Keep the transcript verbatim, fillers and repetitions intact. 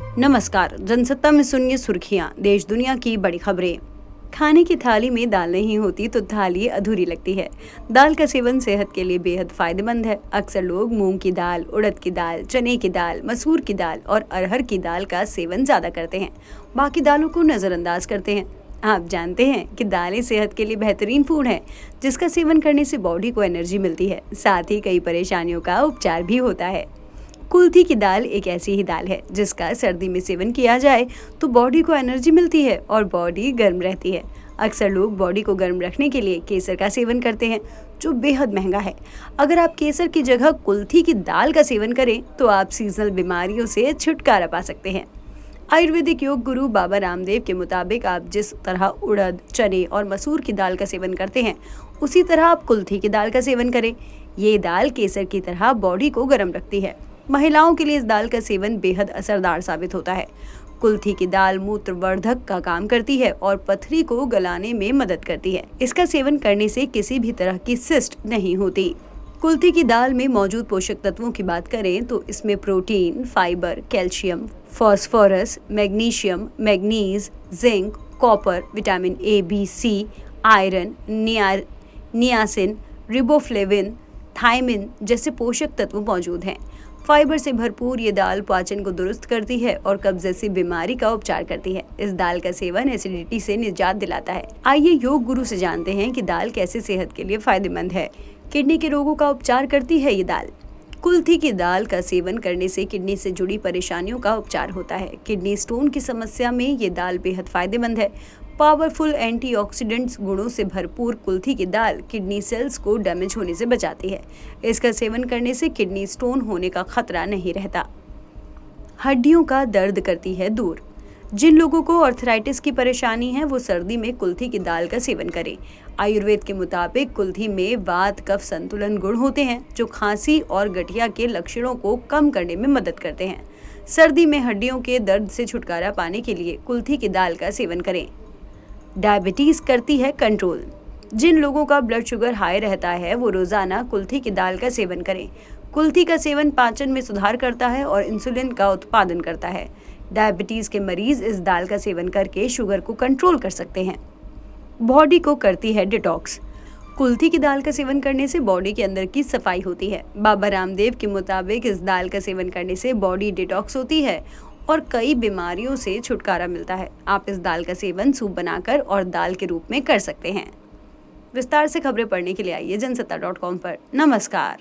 नमस्कार, जनसत्ता में सुनिए सुर्खियां, देश दुनिया की बड़ी खबरें। खाने की थाली में दाल नहीं होती तो थाली अधूरी लगती है। दाल का सेवन सेहत के लिए बेहद फायदेमंद है। अक्सर लोग मूंग की दाल, उड़द की दाल, चने की दाल, मसूर की दाल और अरहर की दाल का सेवन ज्यादा करते हैं। बाकी दालों को नजरअंदाज करते हैं। आप जानते हैं कि दालें सेहत के लिए बेहतरीन फूड है, जिसका सेवन करने से बॉडी को एनर्जी मिलती है। साथ ही कई परेशानियों का उपचार भी होता है। कुल्थी की दाल एक ऐसी ही दाल है जिसका सर्दी में सेवन किया जाए तो बॉडी को एनर्जी मिलती है और बॉडी गर्म रहती है। अक्सर लोग बॉडी को गर्म रखने के लिए केसर का सेवन करते हैं, जो बेहद महंगा है। अगर आप केसर की जगह कुल्थी की दाल का सेवन करें तो आप सीजनल बीमारियों से छुटकारा पा सकते हैं। आयुर्वेदिक योग गुरु बाबा रामदेव के मुताबिक आप जिस तरह उड़द, चने और मसूर की दाल का सेवन करते हैं, उसी तरह आप कुल्थी की दाल का सेवन करें। ये दाल केसर की तरह बॉडी को गर्म रखती है। महिलाओं के लिए इस दाल का सेवन बेहद असरदार साबित होता है। कुल्थी की दाल मूत्रवर्धक का काम करती है और पथरी को गलाने में मदद करती है। इसका सेवन करने से किसी भी तरह की सिस्ट नहीं होती। कुल्थी की दाल में मौजूद पोषक तत्वों की बात करें तो इसमें protein, fibre, calcium, phosphorus, magnesium, manganese, zinc, copper, vitamin A, B, C, iron, निया, नियासिन, रिबोफ्लेविन, थायमिन जैसे पोषक तत्व मौजूद हैं। फाइबर से भरपूर ये दाल पाचन को दुरुस्त करती है और कब्ज जैसी बीमारी का उपचार करती है। इस दाल का सेवन एसिडिटी से निजात दिलाता है। आइए योग गुरु से जानते हैं कि दाल कैसे सेहत के लिए फायदेमंद है। किडनी के रोगों का उपचार करती है ये दाल। कुल्थी की दाल का सेवन करने से किडनी से जुड़ी परेशानियों का उपचार होता है। किडनी स्टोन की समस्या में ये दाल बेहद फायदेमंद है। पावरफुल एंटीऑक्सीडेंट्स गुणों से भरपूर कुल्थी की दाल किडनी सेल्स को डैमेज होने से बचाती है। इसका सेवन करने से किडनी स्टोन होने का खतरा नहीं रहता। हड्डियों का दर्द करती है दूर। जिन लोगों को आर्थराइटिस की परेशानी है वो सर्दी में कुल्थी की दाल का सेवन करें। आयुर्वेद के मुताबिक कुल्थी में वात कफ संतुलन गुण होते हैं, जो खांसी और गठिया के लक्षणों को कम करने में मदद करते हैं। सर्दी में हड्डियों के दर्द से छुटकारा पाने के लिए कुल्थी की दाल का सेवन करें। डायबिटीज करती है कंट्रोल। जिन लोगों का ब्लड शुगर हाई रहता है वो रोजाना कुल्थी की दाल का सेवन करें। कुल्थी का सेवन पाचन में सुधार करता है और इंसुलिन का उत्पादन करता है। डायबिटीज के मरीज इस दाल का सेवन करके शुगर को कंट्रोल कर सकते हैं। बॉडी को करती है डिटॉक्स। कुल्थी की दाल का सेवन करने से बॉडी के अंदर की सफाई होती है। बाबा रामदेव के मुताबिक इस दाल का सेवन करने से बॉडी डिटॉक्स होती है और कई बीमारियों से छुटकारा मिलता है। आप इस दाल का सेवन सूप बनाकर और दाल के रूप में कर सकते हैं। विस्तार से खबरें पढ़ने के लिए आइए जनसत्ता डॉट कॉम पर। नमस्कार।